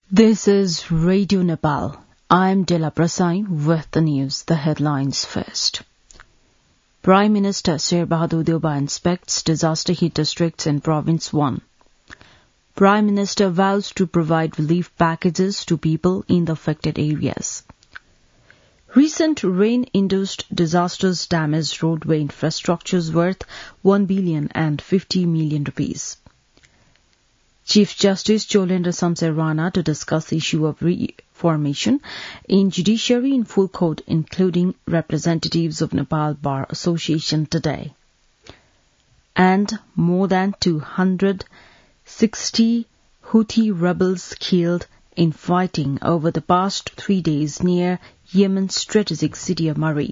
This is Radio Nepal. I'm Dela Prasai with the news, the headlines first. Prime Minister Sher Bahadur Deuba inspects disaster-hit districts in Province 1. Prime Minister vows to provide relief packages to people in the affected areas. Recent rain-induced disasters damaged roadway infrastructures worth 1,050 million rupees. Chief Justice Cholendra Samsay Rana to discuss the issue of reformation in judiciary in full court, including representatives of Nepal Bar Association today. And more than 260 Houthi rebels killed in fighting over the past 3 days near Yemen's strategic city of Marib.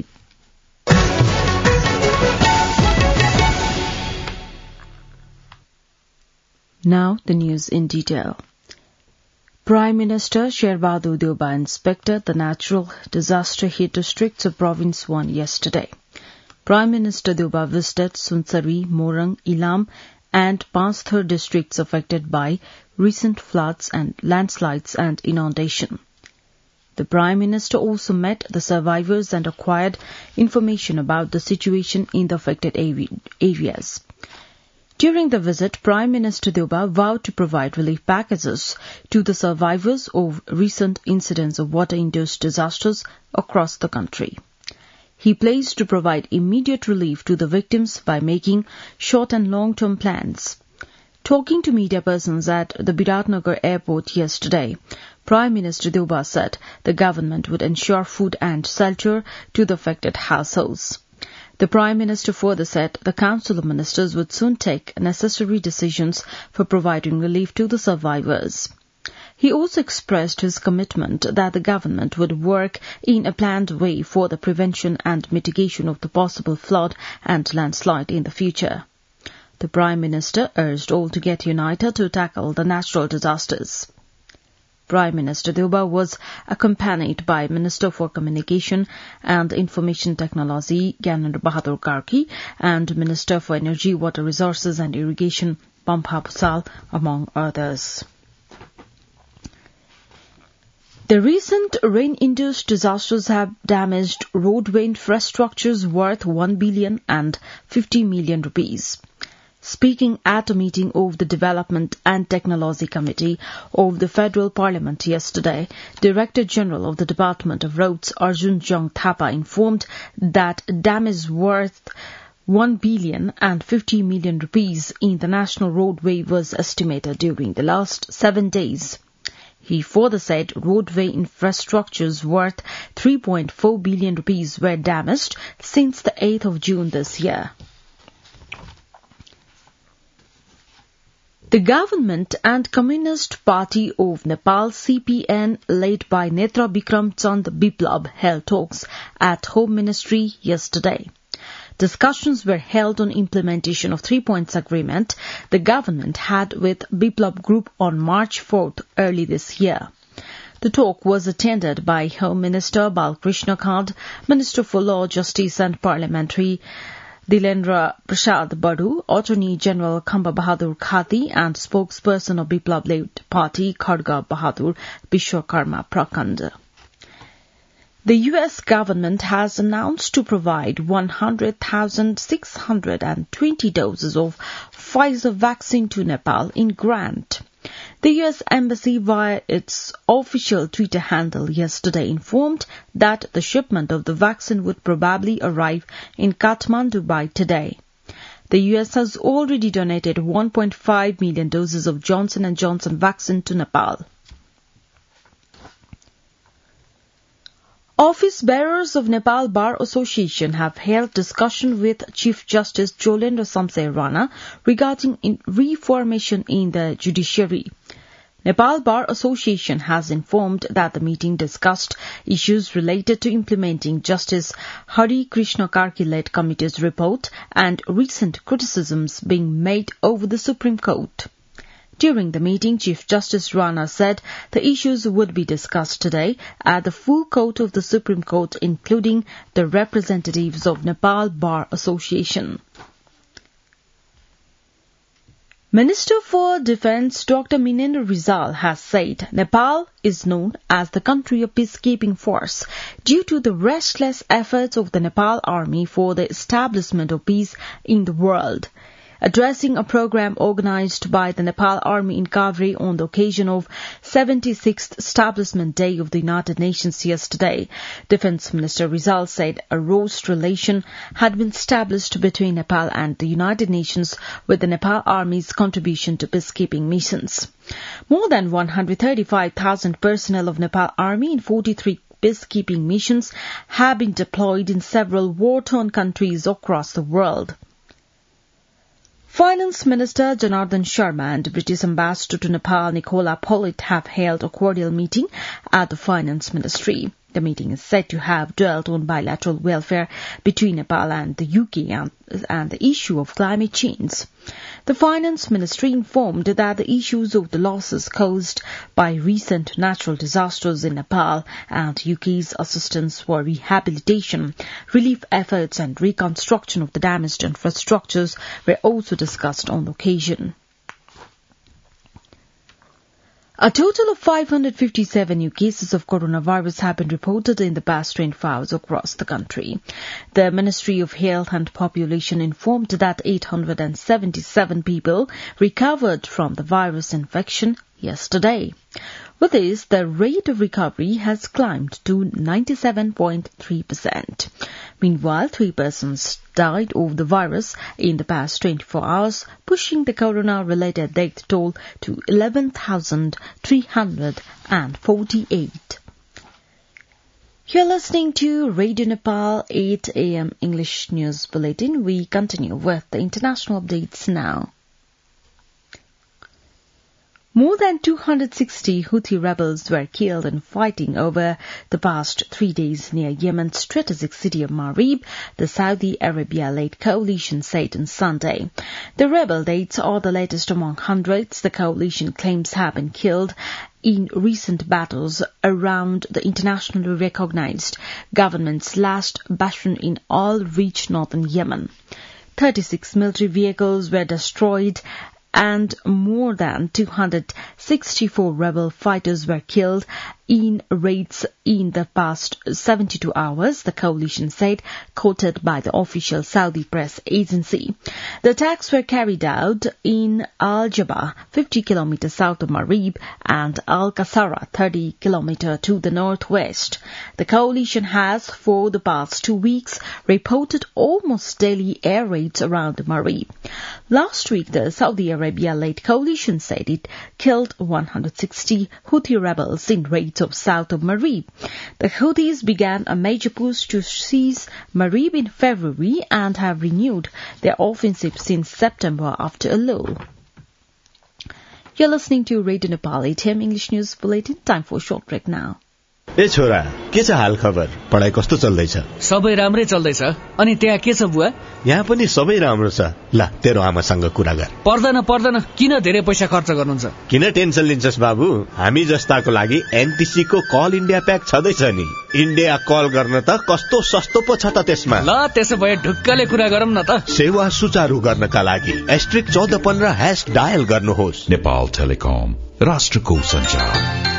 Now the news in detail. Prime Minister Sher Bahadur Deuba inspected the natural disaster-hit districts of Province 1 yesterday. Prime Minister Deuba visited Sunsari, Morang, Ilam and Panchthar districts affected by recent floods and landslides and inundation. The Prime Minister also met the survivors and acquired information about the situation in the affected areas. During the visit, Prime Minister Deuba vowed to provide relief packages to the survivors of recent incidents of water-induced disasters across the country. He pledged to provide immediate relief to the victims by making short and long-term plans. Talking to media persons at the Biratnagar airport yesterday, Prime Minister Deuba said the government would ensure food and shelter to the affected households. The Prime Minister further said the Council of Ministers would soon take necessary decisions for providing relief to the survivors. He also expressed his commitment that the government would work in a planned way for the prevention and mitigation of the possible flood and landslide in the future. The Prime Minister urged all to get united to tackle the natural disasters. Prime Minister Deuba was accompanied by Minister for Communication and Information Technology Gyanendra Bahadur Karki and Minister for Energy, Water Resources and Irrigation Pampha Bhusal, among others. The recent rain-induced disasters have damaged roadway infrastructures worth 1,050 million rupees. Speaking at a meeting of the Development and Technology Committee of the Federal Parliament yesterday, Director General of the Department of Roads Arjun Jung Thapa informed that damage worth 1,050 million rupees in the national roadway was estimated during the last 7 days. He further said roadway infrastructures worth 3.4 billion rupees were damaged since the 8th of June this year. The Government and Communist Party of Nepal CPN, led by Netra Bikram Chand Biplab, held talks at Home Ministry yesterday. Discussions were held on implementation of 3 points agreement the government had with Biplab Group on March 4th early this year. The talk was attended by Home Minister Balkrishna Khand, Minister for Law, Justice and Parliamentary Dilendra Prasad Badu, Attorney General Khamba Bahadur Khati and spokesperson of Biplab-led party Kharga Bahadur Bishwakarma Prakand. The U.S. government has announced to provide 100,620 doses of Pfizer vaccine to Nepal in grant. The U.S. Embassy, via its official Twitter handle yesterday, informed that the shipment of the vaccine would probably arrive in Kathmandu by today. The U.S. has already donated 1.5 million doses of Johnson & Johnson vaccine to Nepal. Office bearers of Nepal Bar Association have held discussion with Chief Justice Cholendra Samsay Rana regarding reformation in the judiciary. Nepal Bar Association has informed that the meeting discussed issues related to implementing Justice Hari Krishna Karki-led committee's report and recent criticisms being made over the Supreme Court. During the meeting, Chief Justice Rana said the issues would be discussed today at the full court of the Supreme Court, including the representatives of Nepal Bar Association. Minister for Defence Dr. Minendra Rizal has said Nepal is known as the country of peacekeeping force due to the restless efforts of the Nepal Army for the establishment of peace in the world. Addressing a program organized by the Nepal Army in Kavri on the occasion of 76th Establishment Day of the United Nations yesterday, Defence Minister Rizal said a robust relation had been established between Nepal and the United Nations with the Nepal Army's contribution to peacekeeping missions. More than 135,000 personnel of Nepal Army in 43 peacekeeping missions have been deployed in several war-torn countries across the world. Finance Minister Janardhan Sharma and British Ambassador to Nepal Nicola Pollitt have held a cordial meeting at the Finance Ministry. The meeting is said to have dwelt on bilateral welfare between Nepal and the UK and the issue of climate change. The Finance Ministry informed that the issues of the losses caused by recent natural disasters in Nepal and UK's assistance for rehabilitation, relief efforts and reconstruction of the damaged infrastructures were also discussed on the occasion. A total of 557 new cases of coronavirus have been reported in the past 24 hours across the country. The Ministry of Health and Population informed that 877 people recovered from the virus infection yesterday. With this, the rate of recovery has climbed to 97.3%. Meanwhile, 3 persons died of the virus in the past 24 hours, pushing the corona-related death toll to 11,348. You're listening to Radio Nepal 8 a.m. English News Bulletin. We continue with the international updates now. More than 260 Houthi rebels were killed in fighting over the past 3 days near Yemen's strategic city of Marib, the Saudi Arabia-led coalition said on Sunday. The rebel deaths are the latest among hundreds the coalition claims have been killed in recent battles around the internationally recognized government's last bastion in oil-rich northern Yemen. 36 military vehicles were destroyed and more than 264 rebel fighters were killed in raids in the past 72 hours, the coalition said, quoted by the official Saudi press agency. The attacks were carried out in Al-Jabah, 50 kilometers south of Marib, and Al-Qasara, 30 kilometers to the northwest. The coalition has, for the past 2 weeks, reported almost daily air raids around Marib. Last week, the Saudi Arabia-led coalition said it killed 160 Houthi rebels in raids of south of Marib. The Houthis began a major push to seize Marib in February and have renewed their offensive since September after a lull. You're listening to Radio Nepal 8 a.m. English News Bulletin. Time for a short break now. ए छोरा, के छ हाल खबर? पढाइ कस्तो चल्दैछ? सबै राम्रै चल्दैछ। अनि त्यहाँ के छ बुवा? यहाँ पनि सबै राम्रो छ। ल, तेरो आमासँग कुरा गर। पर्दैन, किन धेरै पैसा खर्च गर्नुहुन्छ? किन टेन्सन लिन्छस् बाबु? हामी जस्ताको लागि एनटीसी को कल इन्डिया प्याक छदैछ नि। इन्डिया कल गर्न त कस्तो सस्तो पो छ त त्यसमा। ल, त्यसो भए ढुक्कले कुरा गरौँ न त। सेवा सुचारू गर्नका लागि *1415# डायल गर्नुहोस्। नेपाल टेलिकम, राष्ट्रको सञ्चार।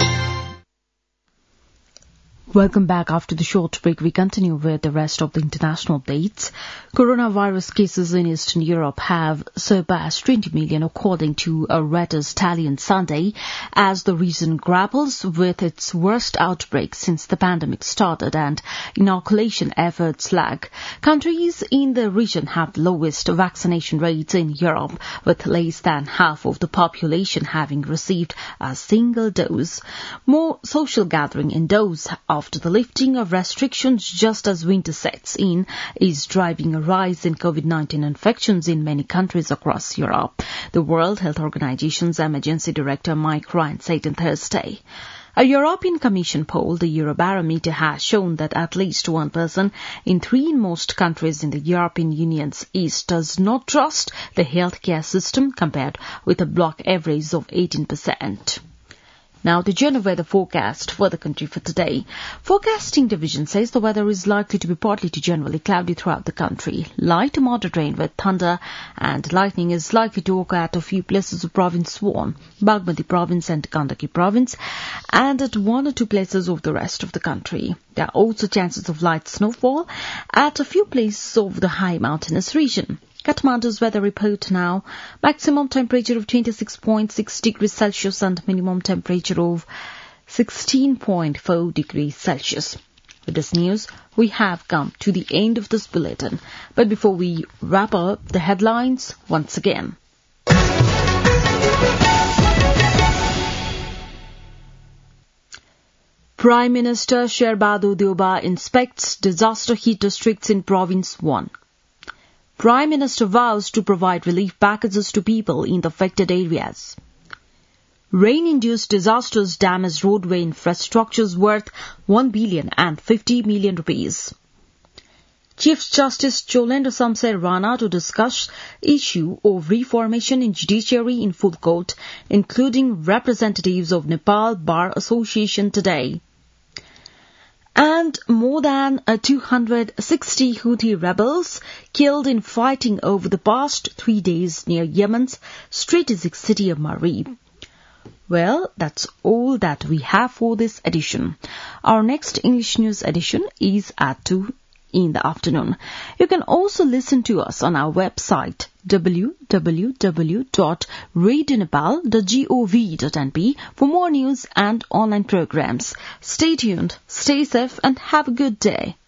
Welcome back. After the short break, we continue with the rest of the international updates. Coronavirus cases in Eastern Europe have surpassed 20 million, according to a Reuters tally on Sunday, as the region grapples with its worst outbreak since the pandemic started and inoculation efforts lag. Countries in the region have the lowest vaccination rates in Europe, with less than half of the population having received a single dose. More social gathering indoors after the lifting of restrictions just as winter sets in is driving a rise in COVID-19 infections in many countries across Europe. The World Health Organization's Emergency Director Mike Ryan said on Thursday. A European Commission poll, the Eurobarometer, has shown that at least one person in 3 in most countries in the European Union's east does not trust the healthcare system, compared with a bloc average of 18%. Now, the general weather forecast for the country for today. Forecasting division says the weather is likely to be partly to generally cloudy throughout the country. Light to moderate rain with thunder and lightning is likely to occur at a few places of Province 1, Bagmati Province and Gandaki Province, and at one or two places of the rest of the country. There are also chances of light snowfall at a few places of the high mountainous region. Kathmandu's weather report now. Maximum temperature of 26.6 degrees Celsius and minimum temperature of 16.4 degrees Celsius. With this news, we have come to the end of this bulletin. But before we wrap up, the headlines once again. Prime Minister Sherbadu Deuba inspects disaster-hit districts in Province 1. Prime Minister vows to provide relief packages to people in the affected areas. Rain-induced disasters damage roadway infrastructures worth 1,050 million rupees. Chief Justice Cholendra Samser Rana to discuss issue of reformation in judiciary in full court, including representatives of Nepal Bar Association today. And more than 260 Houthi rebels killed in fighting over the past 3 days near Yemen's strategic city of Marib. Well, that's all that we have for this edition. Our next English news edition is at 2 in the afternoon. You can also listen to us on our website www.radionepal.gov.np for more news and online programs. Stay tuned, stay safe, and have a good day.